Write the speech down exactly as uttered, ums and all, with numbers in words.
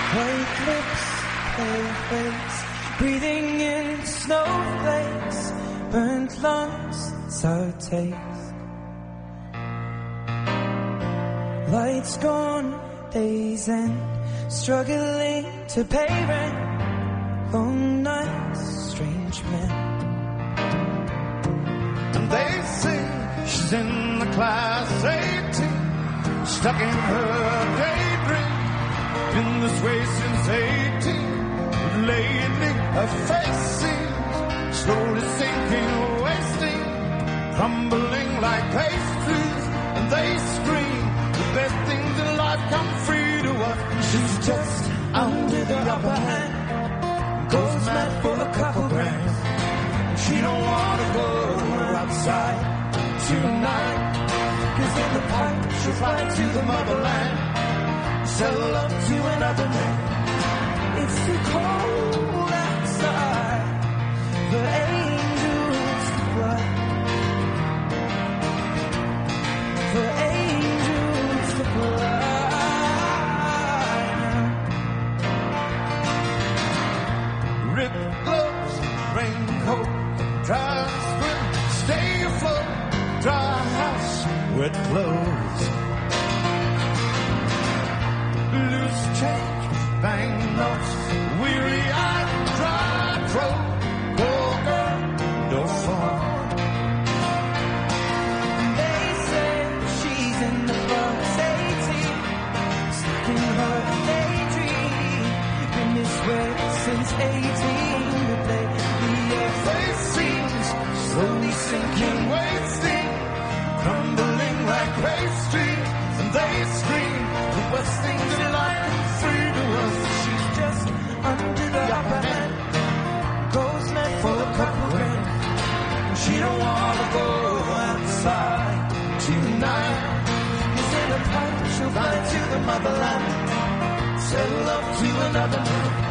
White lips, pale face, breathing in snowflakes, burnt lungs, sour taste. Lights gone, days end, struggling to pay rent. Long nights, strange men. And they say she's in the class eighteen, stuck in her daydream. Been this way since eighteen. Lately her face seems slowly sinking, wasting, crumbling like pastries. And they scream the best things in life come free to us. She's just under the upper hand, goes mad for a couple grand. She don't wanna go outside tonight, 'cause in the pipe she'll fly to the motherland, settle up to another man. It's too cold outside for angels to fly, for angels to fly. Ripped gloves, raincoat, dry spring, stay afloat, dry house, wet clothes. Loose change, banknotes, weary-eyed, dry throat, poor girl, no fun. They say she's in the bus eighteen, stuck in her daydream. Been this way since eighteen, but lately her Face seems slowly sinking, wasting, crumbling like pastry. And they scream the worst things in life come free to us. she's just under the upper hand, goes mad for a couple grand. She don't wanna go outside tonight, 'Cause in a pipe she'll fly to the motherland, settle up to another man.